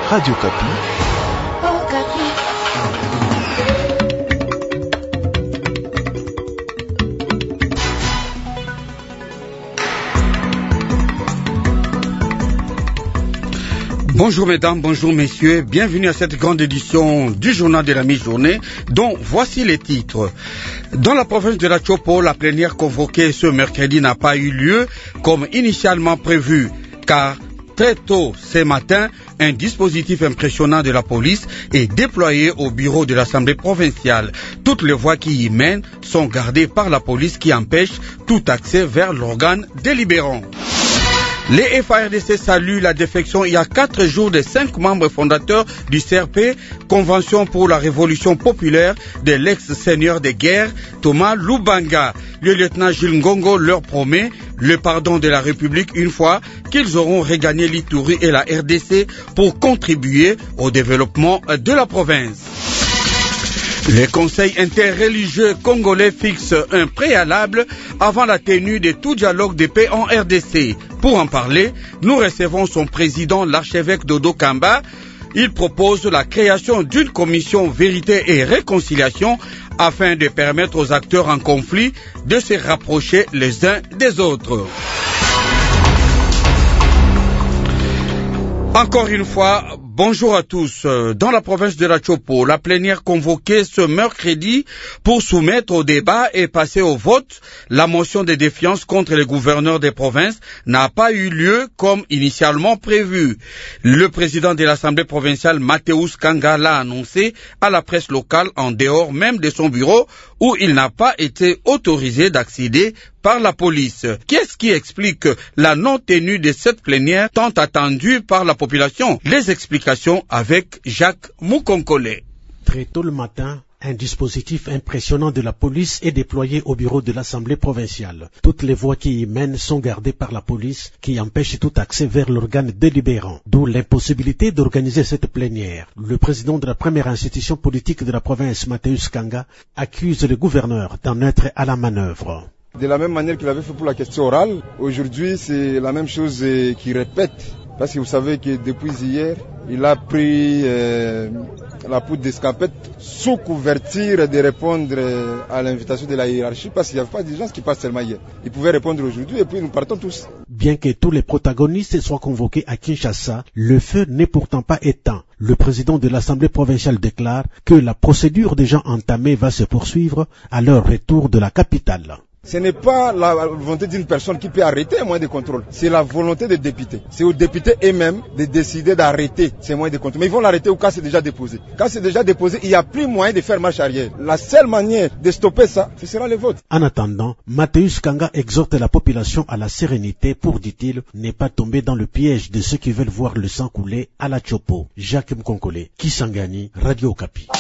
Radio Kapi. Bonjour mesdames, bonjour messieurs, bienvenue à cette grande édition du journal de la mi-journée dont voici les titres. Dans la province de la Chopo, la plénière convoquée ce mercredi n'a pas eu lieu comme initialement prévu, car très tôt ce matin, un dispositif impressionnant de la police est déployé au bureau de l'Assemblée provinciale. Toutes les voies qui y mènent sont gardées par la police qui empêche tout accès vers l'organe délibérant. Les FARDC saluent la défection il y a 4 jours des 5 membres fondateurs du CRP, Convention pour la Révolution populaire de l'ex-seigneur de guerre, Thomas Lubanga. Le lieutenant Jules Ngongo leur promet le pardon de la République une fois qu'ils auront regagné l'Ituri et la RDC pour contribuer au développement de la province. Le Conseil interreligieux congolais fixe un préalable avant la tenue de tout dialogue de paix en RDC. Pour en parler, nous recevons son président, l'archevêque Dodo Kamba. Il propose la création d'une commission vérité et réconciliation afin de permettre aux acteurs en conflit de se rapprocher les uns des autres. Encore une fois, bonjour à tous. Dans la province de la Chopo, la plénière convoquée ce mercredi pour soumettre au débat et passer au vote la motion de défiance contre les gouverneurs des provinces n'a pas eu lieu comme initialement prévu. Le président de l'Assemblée provinciale, Mathéus Kanga, l'a annoncé à la presse locale en dehors même de son bureau où il n'a pas été autorisé d'accéder par la police. Qu'est-ce qui explique la non-tenue de cette plénière tant attendue par la population? Les explications avec Jacques Moukonkole. Très tôt le matin, un dispositif impressionnant de la police est déployé au bureau de l'Assemblée provinciale. Toutes les voies qui y mènent sont gardées par la police qui empêche tout accès vers l'organe délibérant, d'où l'impossibilité d'organiser cette plénière. Le président de la première institution politique de la province, Mathéus Kanga, accuse le gouverneur d'en être à la manœuvre. De la même manière qu'il avait fait pour la question orale, aujourd'hui c'est la même chose qu'il répète. Parce que vous savez que depuis hier, il a pris la poudre d'escampette sous couverture de répondre à l'invitation de la hiérarchie parce qu'il n'y avait pas d'urgence qui passe seulement hier. Il pouvait répondre aujourd'hui et puis nous partons tous. Bien que tous les protagonistes soient convoqués à Kinshasa, le feu n'est pourtant pas éteint. Le président de l'Assemblée provinciale déclare que la procédure déjà entamée va se poursuivre à leur retour de la capitale. Ce n'est pas la volonté d'une personne qui peut arrêter un moyen de contrôle. C'est la volonté des députés. C'est aux députés eux-mêmes de décider d'arrêter ces moyens de contrôle. Mais ils vont l'arrêter au cas où c'est déjà déposé. Quand c'est déjà déposé, il n'y a plus moyen de faire marche arrière. La seule manière de stopper ça, ce sera le vote. En attendant, Mathéus Kanga exhorte la population à la sérénité pour, dit-il, ne pas tomber dans le piège de ceux qui veulent voir le sang couler à la Chopo. Jacques Mkonkole, Kisangani, Radio Kapi.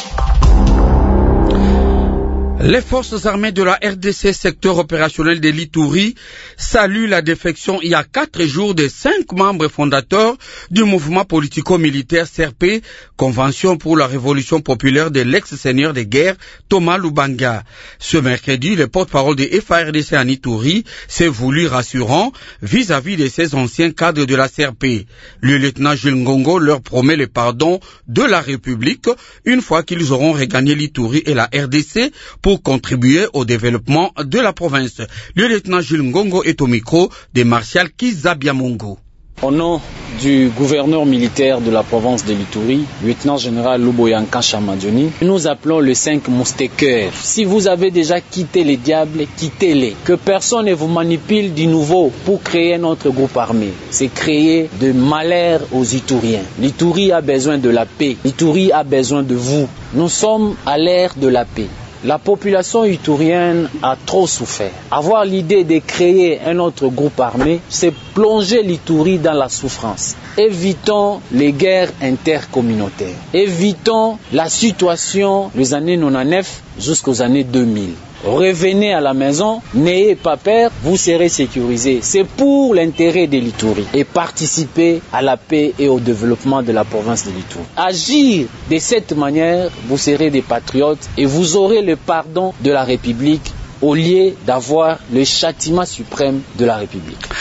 Les forces armées de la RDC, secteur opérationnel de l'Ituri, saluent la défection il y a 4 jours des 5 membres fondateurs du mouvement politico-militaire CRP, Convention pour la Révolution populaire de l'ex-seigneur de guerre, Thomas Lubanga. Ce mercredi, le porte-parole de FARDC en Ituri s'est voulu rassurant vis-à-vis de ces anciens cadres de la CRP. Le lieutenant Jules Ngongo leur promet le pardon de la République une fois qu'ils auront regagné l'Ituri et la RDC pour contribuer au développement de la province. Le lieutenant Jules Ngongo est au micro de Martial Kizabiamongo. Au nom du gouverneur militaire de la province de l'Ituri, lieutenant-général Luboyanka Chamadjoni, nous appelons les 5 mousquetaires. Si vous avez déjà quitté les diables, quittez-les. Que personne ne vous manipule du nouveau pour créer un autre groupe armé. C'est créer de malheur aux Ituriens. L'Ituri a besoin de la paix. L'Ituri a besoin de vous. Nous sommes à l'ère de la paix. La population iturienne a trop souffert. Avoir l'idée de créer un autre groupe armé, c'est plonger l'Ituri dans la souffrance. Évitons les guerres intercommunautaires. Évitons la situation des années 99 jusqu'aux années 2000. Revenez à la maison, n'ayez pas peur, vous serez sécurisés. C'est pour l'intérêt de l'Ituri et participer à la paix et au développement de la province de l'Ituri. Agir de cette manière, vous serez des patriotes et vous aurez le pardon de la République au lieu d'avoir le châtiment suprême de la République.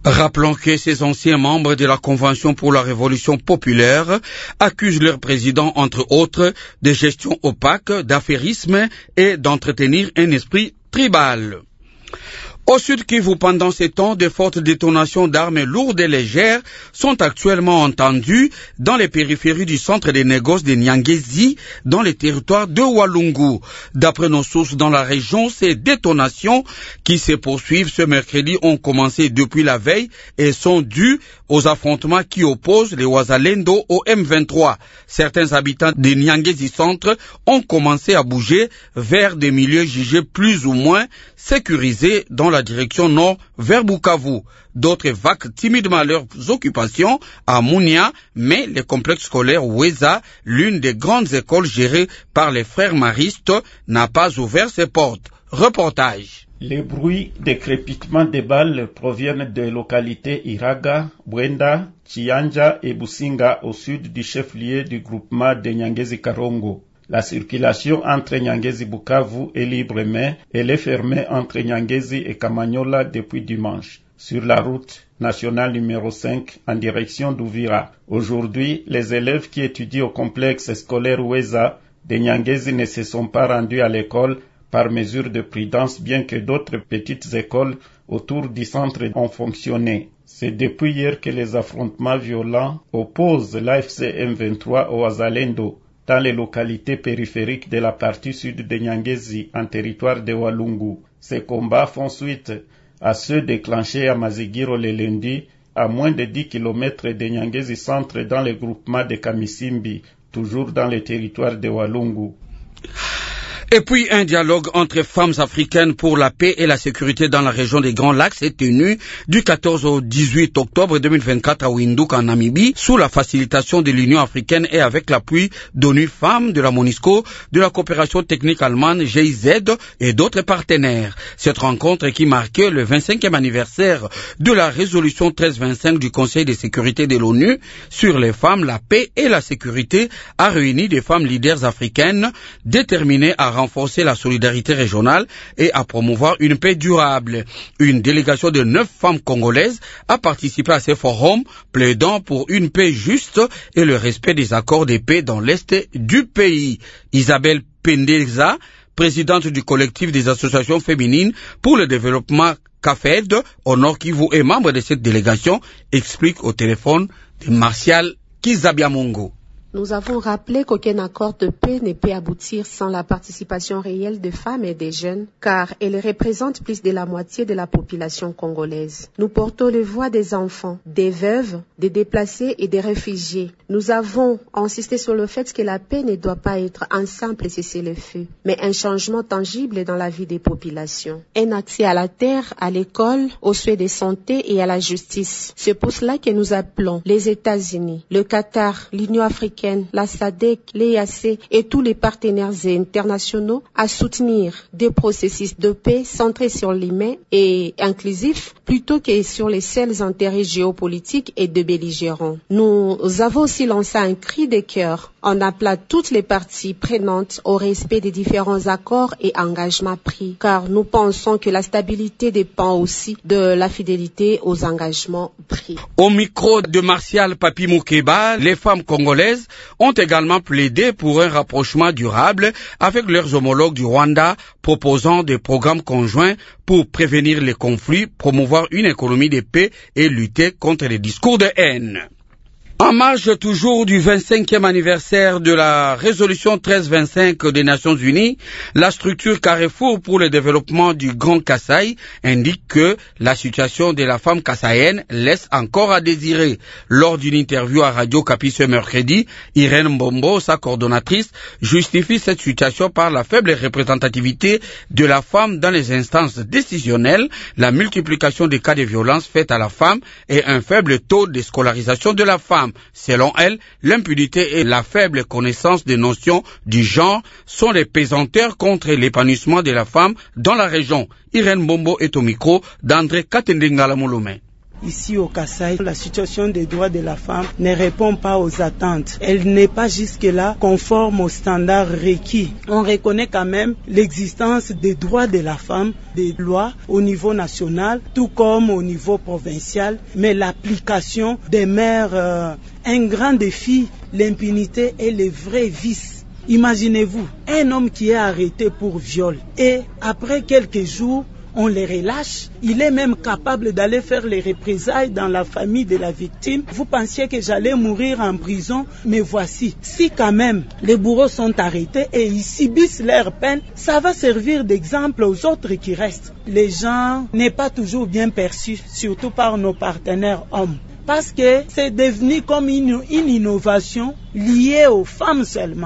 Rappelons que ces anciens membres de la Convention pour la Révolution populaire accusent leur président, entre autres, de gestion opaque, d'affairisme et d'entretenir un esprit tribal. Au Sud Kivu, pendant ces temps, de fortes détonations d'armes lourdes et légères sont actuellement entendues dans les périphéries du centre des négoces de Nyangezi, dans les territoires de Walungu. D'après nos sources dans la région, ces détonations qui se poursuivent ce mercredi ont commencé depuis la veille et sont dues aux affrontements qui opposent les Wazalendo au M23. Certains habitants de Nyangezi Centre ont commencé à bouger vers des milieux jugés plus ou moins sécurisés dans la direction nord vers Bukavu. D'autres vaquent timidement à leurs occupations à Mounia, mais le complexe scolaire Weza, l'une des grandes écoles gérées par les frères maristes, n'a pas ouvert ses portes. Reportage. Les bruits de crépitement des balles proviennent des localités Iraga, Bwenda, Chianja et Businga au sud du chef-lieu du groupement de Nyangezi Karongo. La circulation entre Nyangezi Bukavu est libre, mais elle est fermée entre Nyangezi et Kamanyola depuis dimanche, sur la route nationale numéro 5 en direction d'Uvira. Aujourd'hui, les élèves qui étudient au complexe scolaire Weza de Nyangezi ne se sont pas rendus à l'école par mesure de prudence, bien que d'autres petites écoles autour du centre ont fonctionné. C'est depuis hier que les affrontements violents opposent l'AFC M23 au Wazalendo dans les localités périphériques de la partie sud de Nyangezi, en territoire de Walungu. Ces combats font suite à ceux déclenchés à Mazigiro le lundi, à moins de 10 km de Nyangezi Centre dans le groupement de Kamisimbi, toujours dans le territoire de Walungu. Et puis, un dialogue entre femmes africaines pour la paix et la sécurité dans la région des Grands Lacs s'est tenu du 14 au 18 octobre 2024 à Windhoek, en Namibie, sous la facilitation de l'Union africaine et avec l'appui d'ONU Femmes, de la MONUSCO, de la coopération technique allemande GIZ et d'autres partenaires. Cette rencontre qui marquait le 25e anniversaire de la résolution 1325 du Conseil de sécurité de l'ONU sur les femmes, la paix et la sécurité a réuni des femmes leaders africaines déterminées à renforcer la solidarité régionale et à promouvoir une paix durable. Une délégation de 9 femmes congolaises a participé à ces forums, plaidant pour une paix juste et le respect des accords de paix dans l'est du pays. Isabelle Pendeza, présidente du collectif des associations féminines pour le développement CAFED, au Nord Kivu et membre de cette délégation, explique au téléphone de Martial Kizabiamongo. Nous avons rappelé qu'aucun accord de paix ne peut aboutir sans la participation réelle des femmes et des jeunes, car elles représentent plus de la moitié de la population congolaise. Nous portons les voix des enfants, des veuves, des déplacés et des réfugiés. Nous avons insisté sur le fait que la paix ne doit pas être un simple cessez-le-feu, mais un changement tangible dans la vie des populations. Un accès à la terre, à l'école, aux soins de santé et à la justice. C'est pour cela que nous appelons les États-Unis, le Qatar, l'Union africaine, la SADC, l'EAC et tous les partenaires internationaux à soutenir des processus de paix centrés sur l'humain et inclusifs plutôt que sur les seuls intérêts géopolitiques et de belligérants. Nous avons aussi lancé un cri de cœur en appelant toutes les parties prenantes au respect des différents accords et engagements pris, car nous pensons que la stabilité dépend aussi de la fidélité aux engagements pris. Au micro de Martial Papi Moukeba, les femmes congolaises ont également plaidé pour un rapprochement durable avec leurs homologues du Rwanda, proposant des programmes conjoints pour prévenir les conflits, promouvoir une économie de paix et lutter contre les discours de haine. En marge toujours du 25e anniversaire de la résolution 1325 des Nations Unies, la structure Carrefour pour le développement du Grand Kasaï indique que la situation de la femme kassaïenne laisse encore à désirer. Lors d'une interview à Radio Kapi ce mercredi, Irène Mbombo, sa coordonnatrice, justifie cette situation par la faible représentativité de la femme dans les instances décisionnelles, la multiplication des cas de violence faites à la femme et un faible taux de scolarisation de la femme. Selon elle, l'impunité et la faible connaissance des notions du genre sont les pesanteurs contre l'épanouissement de la femme dans la région. Irène Bombo est au micro d'André Katendengala Molomé. ici au Kasaï, la situation des droits de la femme ne répond pas aux attentes. Elle n'est pas jusque-là conforme aux standards requis. On reconnaît quand même l'existence des droits de la femme, des lois au niveau national, tout comme au niveau provincial, mais l'application demeure un grand défi, l'impunité est le vrai vice. Imaginez-vous, un homme qui est arrêté pour viol et après quelques jours, on les relâche. Il est même capable d'aller faire les représailles dans la famille de la victime. Vous pensiez que j'allais mourir en prison, mais voici, si quand même les bourreaux sont arrêtés et ils subissent leur peine, ça va servir d'exemple aux autres qui restent. Les gens n'est pas toujours bien perçus, surtout par nos partenaires hommes. Parce que c'est devenu comme une innovation liée aux femmes seulement.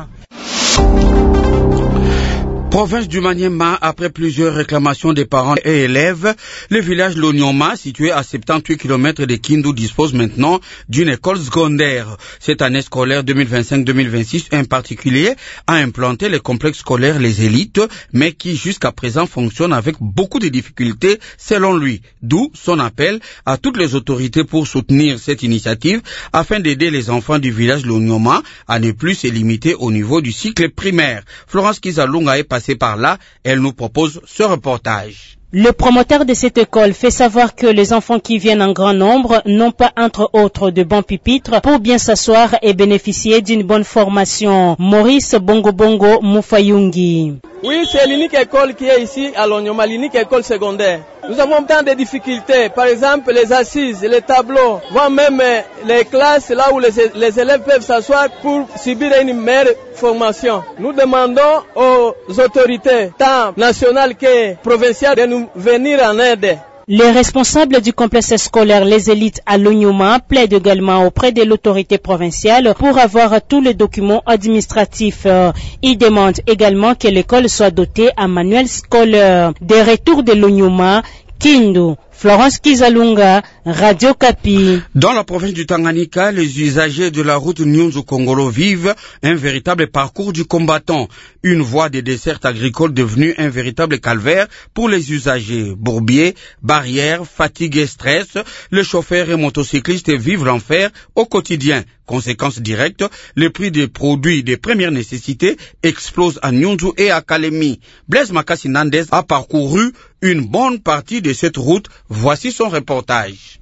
Province du Maniema, après plusieurs réclamations des parents et élèves, le village Lonyoma, situé à 78 km de Kindu, dispose maintenant d'une école secondaire. Cette année scolaire 2025-2026, un particulier a implanté le complexe scolaire Les Élites, mais qui jusqu'à présent fonctionne avec beaucoup de difficultés selon lui. D'où son appel à toutes les autorités pour soutenir cette initiative afin d'aider les enfants du village Lonyoma à ne plus se limiter au niveau du cycle primaire. Florence Kizalunga est passée par là, elle nous propose ce reportage. Le promoteur de cette école fait savoir que les enfants qui viennent en grand nombre n'ont pas entre autres de bons pupitres pour bien s'asseoir et bénéficier d'une bonne formation. Maurice Bongo Bongo Moufayungi. Oui, c'est l'unique école qui est ici à Lonyoma, l'unique école secondaire. Nous avons tant de difficultés, par exemple les assises, les tableaux, voire même les classes là où les élèves peuvent s'asseoir pour subir une meilleure formation. Nous demandons aux autorités, tant nationales que provinciales, de nous venir en aide. Les responsables du complexe scolaire Les Élites à Lonyoma plaident également auprès de l'autorité provinciale pour avoir tous les documents administratifs. Ils demandent également que l'école soit dotée en manuel scolaire. Des retours de Lonyoma, Kindu, Florence Kizalunga, Radio Kapi. Dans la province du Tanganyika, les usagers de la route Nyunzu-Kongolo vivent un véritable parcours du combattant. Une voie des dessertes agricoles devenue un véritable calvaire pour les usagers. Bourbiers, barrières, fatigue et stress, les chauffeurs et motocyclistes vivent l'enfer au quotidien. Conséquence directe, le prix des produits de première nécessité explose à Nyunzu et à Kalemi. Blaise Makassi Nandez a parcouru une bonne partie de cette route. Voici son reportage.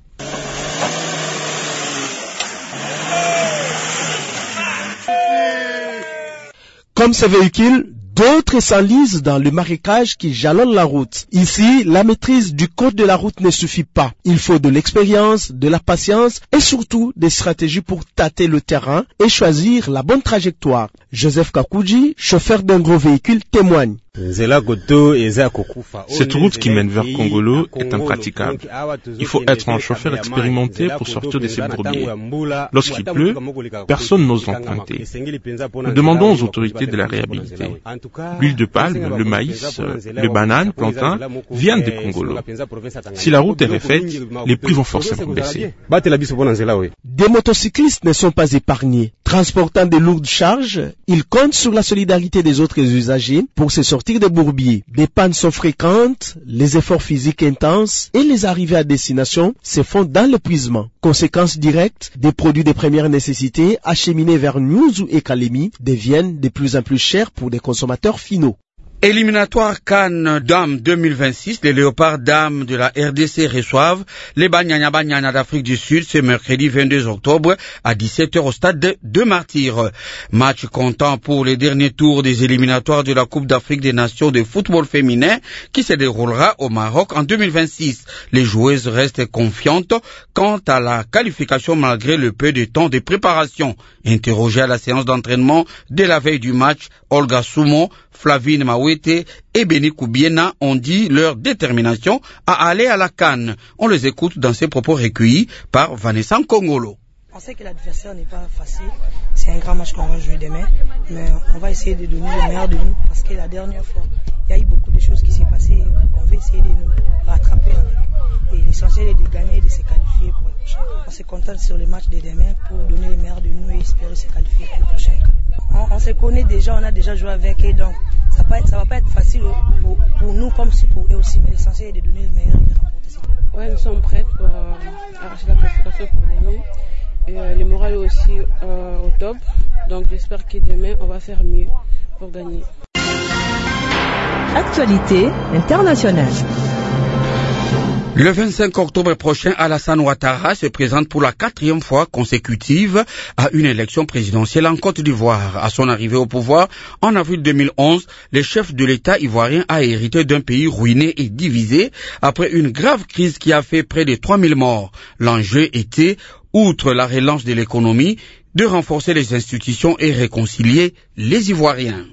Comme ce véhicule, d'autres s'enlisent dans le marécage qui jalonne la route. Ici, la maîtrise du code de la route ne suffit pas. Il faut de l'expérience, de la patience et surtout des stratégies pour tâter le terrain et choisir la bonne trajectoire. Joseph Kakouji, chauffeur d'un gros véhicule, témoigne. Cette route qui mène vers Kongolo est impraticable. Il faut être un chauffeur expérimenté pour sortir de ces bourbiers. Lorsqu'il pleut, personne n'ose l'emprunter. Nous demandons aux autorités de la réhabiliter. L'huile de palme, le maïs, les bananes, plantains viennent de Kongolo. Si la route est refaite, les prix vont forcément baisser. Des motocyclistes ne sont pas épargnés. Transportant de lourdes charges, ils comptent sur la solidarité des autres usagers pour se sortir des bourbiers. Des pannes sont fréquentes, les efforts physiques intenses et les arrivées à destination se font dans l'épuisement. Conséquence directe, des produits de première nécessité acheminés vers Nyunzu et Kalemi deviennent de plus en plus chers pour les consommateurs finaux. Éliminatoire Cannes Dames 2026, les Léopards Dames de la RDC reçoivent les Banyana d'Afrique du Sud ce mercredi 22 octobre à 17h au stade de Martyrs. Match comptant pour les derniers tours des éliminatoires de la Coupe d'Afrique des Nations de football féminin qui se déroulera au Maroc en 2026. Les joueuses restent confiantes quant à la qualification malgré le peu de temps de préparation. Interrogée à la séance d'entraînement de la veille du match, Olga Soumo, Flavine Mawete et Beni Koubiena ont dit leur détermination à aller à la CAN. On les écoute dans ces propos recueillis par Vanessa Nkongolo. On sait que l'adversaire n'est pas facile, c'est un grand match qu'on va jouer demain, mais on va essayer de donner le meilleur de nous parce que la dernière fois, il y a eu beaucoup de choses qui s'est passées, on va essayer de nous rattraper et l'essentiel est de gagner et de se qualifier pour le prochain. On se contente sur le match de demain pour donner le meilleur de nous et espérer se qualifier pour le prochain. On se connaît déjà, on a déjà joué avec eux, donc ça va pas être facile pour nous comme si pour eux aussi, mais l'essentiel est de donner le meilleur et de remporter cette. Ouais, nous sommes prêts pour arracher la classification pour demain. Et le moral est aussi au top. Donc j'espère que demain, on va faire mieux pour gagner. Actualité internationale. Le 25 octobre prochain, Alassane Ouattara se présente pour la 4e fois consécutive à une élection présidentielle en Côte d'Ivoire. À son arrivée au pouvoir, en avril 2011, le chef de l'État ivoirien a hérité d'un pays ruiné et divisé après une grave crise qui a fait près de 3000 morts. L'enjeu était, outre la relance de l'économie, de renforcer les institutions et réconcilier les Ivoiriens.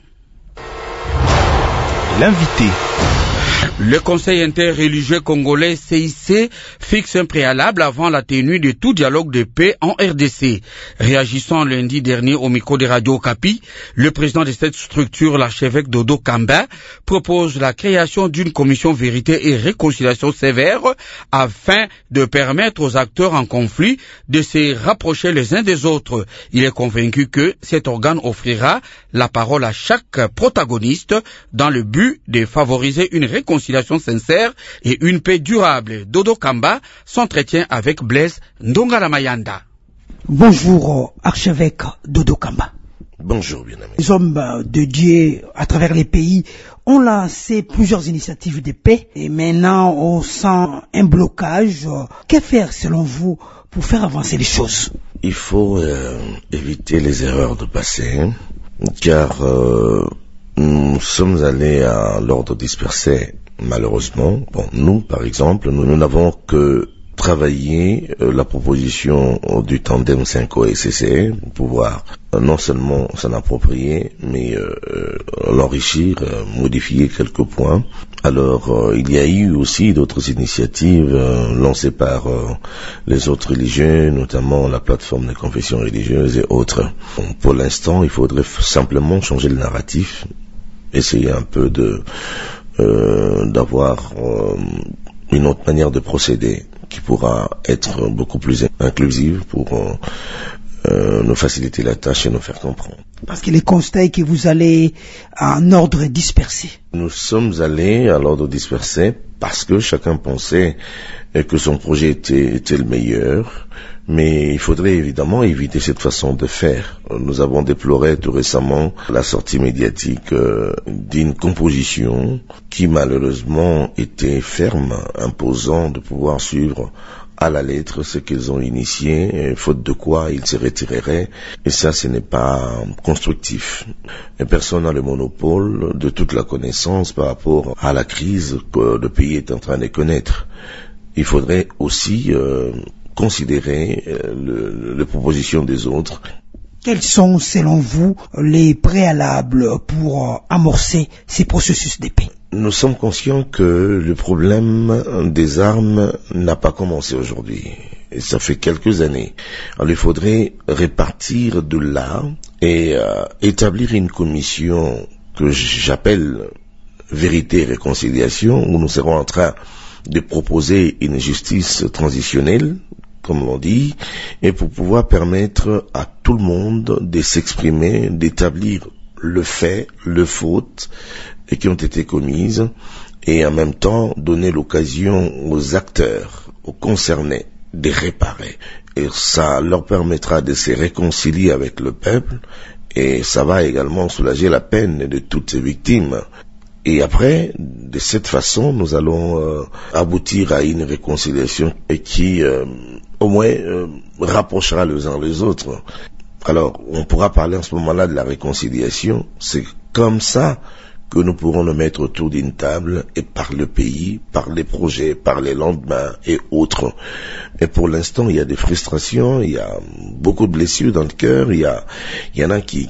L'invité. Le Conseil interreligieux congolais CIC fixe un préalable avant la tenue de tout dialogue de paix en RDC. Réagissant lundi dernier au micro de Radio Okapi, le président de cette structure, l'archevêque Dodo Kamba, propose la création d'une commission vérité et réconciliation sévère afin de permettre aux acteurs en conflit de se rapprocher les uns des autres. Il est convaincu que cet organe offrira la parole à chaque protagoniste dans le but de favoriser une réconciliation sincère et une paix durable. Dodo Kamba s'entretient avec Blaise Ndongala-Mayanda. Bonjour, archevêque Dodo Kamba. Bonjour, bien-aimé. Les hommes de Dieu à travers les pays ont lancé plusieurs initiatives de paix et maintenant on sent un blocage. Que faire selon vous pour faire avancer les choses? Il faut éviter les erreurs du passé, car nous sommes allés à l'ordre dispersé, malheureusement. Bon, nous, par exemple, nous n'avons que travaillé la proposition du tandem 5O-SCC pour pouvoir non seulement s'en approprier, mais l'enrichir, modifier quelques points. Alors, il y a eu aussi d'autres initiatives lancées par les autres religieux, notamment la plateforme des confessions religieuses et autres. Bon, pour l'instant, il faudrait simplement changer le narratif, essayer un peu d'avoir une autre manière de procéder qui pourra être beaucoup plus inclusive pour nous faciliter la tâche et nous faire comprendre. Parce que les constats que vous allez en ordre dispersé. Nous sommes allés à l'ordre dispersé parce que chacun pensait que son projet était le meilleur, mais il faudrait évidemment éviter cette façon de faire. Nous avons déploré tout récemment la sortie médiatique d'une composition qui malheureusement était ferme, imposant de pouvoir suivre à la lettre ce qu'ils ont initié, faute de quoi ils se retireraient, et ça ce n'est pas constructif. Et personne n'a le monopole de toute la connaissance par rapport à la crise que le pays est en train de connaître. Il faudrait aussi considérer les propositions des autres. Quels sont, selon vous, les préalables pour amorcer ces processus de paix? Nous sommes conscients que le problème des armes n'a pas commencé aujourd'hui. Et ça fait quelques années. Alors il faudrait répartir de là et établir une commission que j'appelle vérité et réconciliation, où nous serons en train de proposer une justice transitionnelle, comme l'on dit, et pour pouvoir permettre à tout le monde de s'exprimer, d'établir le fait, les fautes qui ont été commises, et en même temps donner l'occasion aux acteurs, aux concernés, de réparer. Et ça leur permettra de se réconcilier avec le peuple, et ça va également soulager la peine de toutes ces victimes. Et après, de cette façon, nous allons aboutir à une réconciliation qui, au moins, rapprochera les uns les autres. Alors, on pourra parler en ce moment-là de la réconciliation. C'est comme ça que nous pourrons nous mettre autour d'une table et par le pays, par les projets, par les lendemains et autres. Et pour l'instant, il y a des frustrations, il y a beaucoup de blessures dans le cœur, il y en a qui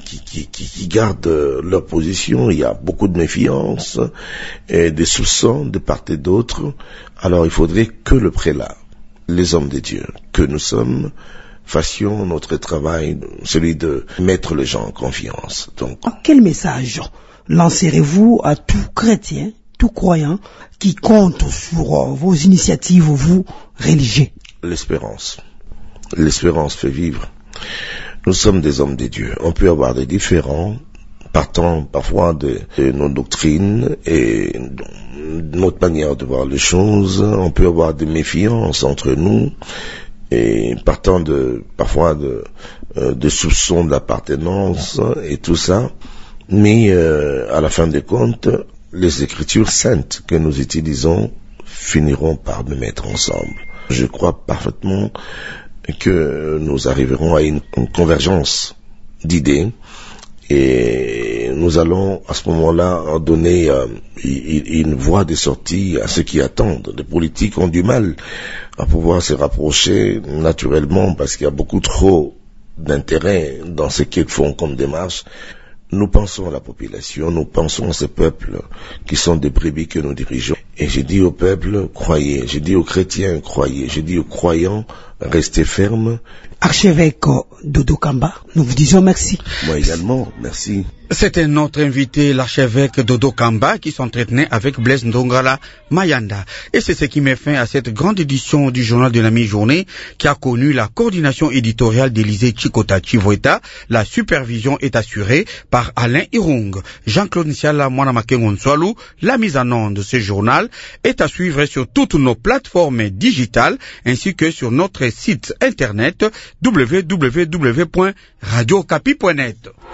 gardent leur position, il y a beaucoup de méfiance et des soupçons de part et d'autre. Alors il faudrait que le prélat, les hommes de Dieu, que nous sommes, fassions notre travail, celui de mettre les gens en confiance. Donc, quel message lancerez-vous à tout chrétien, tout croyant qui compte sur vos initiatives, vous, religieux? L'espérance. L'espérance fait vivre. Nous sommes des hommes de Dieu. On peut avoir des différends partant parfois de nos doctrines et notre manière de voir les choses. On peut avoir des méfiances entre nous et partant parfois de soupçons d'appartenance et tout ça. Mais à la fin des comptes, les Écritures saintes que nous utilisons finiront par nous mettre ensemble. Je crois parfaitement que nous arriverons à une convergence d'idées et nous allons à ce moment-là donner une voie de sortie à ceux qui attendent. Les politiques ont du mal à pouvoir se rapprocher naturellement parce qu'il y a beaucoup trop d'intérêt dans ce qu'ils font comme démarche. Nous pensons à la population, nous pensons à ces peuples qui sont des brebis que nous dirigeons. Et j'ai dit au peuple, croyez. J'ai dit aux chrétiens, croyez. J'ai dit aux croyants, restez fermes. Archevêque Dodo Kamba, nous vous disons merci. Moi également, merci. C'était notre invité, l'archevêque Dodo Kamba, qui s'entretenait avec Blaise Ndongala Mayanda. Et c'est ce qui met fin à cette grande édition du journal de la mi-journée, qui a connu la coordination éditoriale d'Élysée Chikota Chivoeta. La supervision est assurée par Alain Irung. Jean-Claude Nsiala Mwanamakengonsoalou. La mise en onde de ce journal est à suivre sur toutes nos plateformes digitales, ainsi que sur notre site internet www.radiocapi.net.